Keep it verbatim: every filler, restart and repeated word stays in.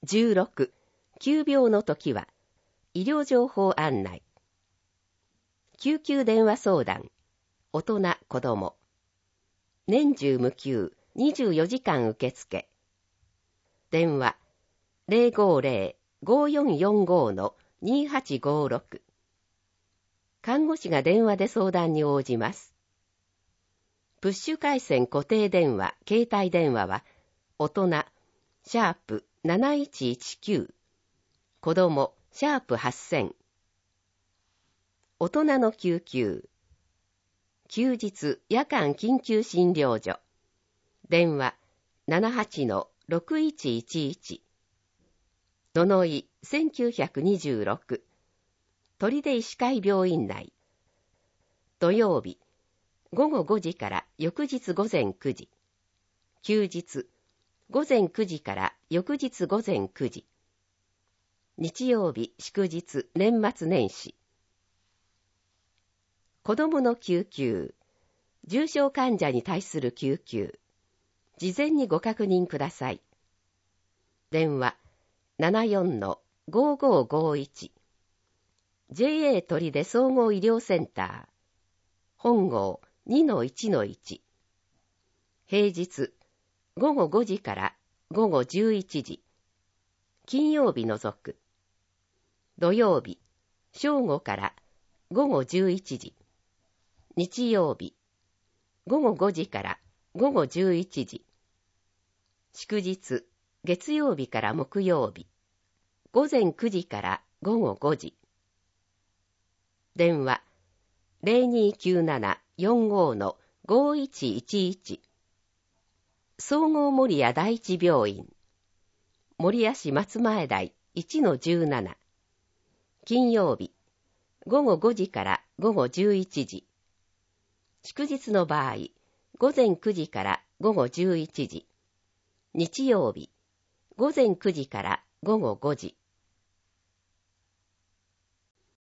じゅうろく、急病の時は、医療情報案内。救急電話相談、大人、子供。年中無休、にじゅうよじかん受付。電話、ゼロごゼロ ごよんよんご のにはちごろく。看護師が電話で相談に応じます。プッシュ回線固定電話、携帯電話は、大人、シャープなないちいちきゅう、子供、シャープはっせん。大人の救急。休日、夜間緊急診療所。電話、ななはちのろくいちいちいち。ののい、せんきゅうひゃくにじゅうろく。取手医師会病院内。土曜日、ごごごじから翌日午前くじ。休日、午前くじから翌日午前くじ。日曜日、祝日、年末年始。子供の救急。重症患者に対する救急。事前にご確認ください。電話、ななよんのごごごいち。ジェイエー 取手総合医療センター。本号 にのいちのいち。平日、ごごごじからごごじゅういちじ。金曜日除く。土曜日、正午からごごじゅういちじ。日曜日、ごごごじからごごじゅういちじ。祝日、月曜日から木曜日。午前くじからごごごじ。電話、ゼロにきゅうななよんごのごいちいちいち。総合守谷第一病院。守谷市松前台 いちのじゅうなな。金曜日、ごごごじからごごじゅういちじ。祝日の場合、午前くじからごごじゅういちじ。日曜日、午前くじからごごごじ。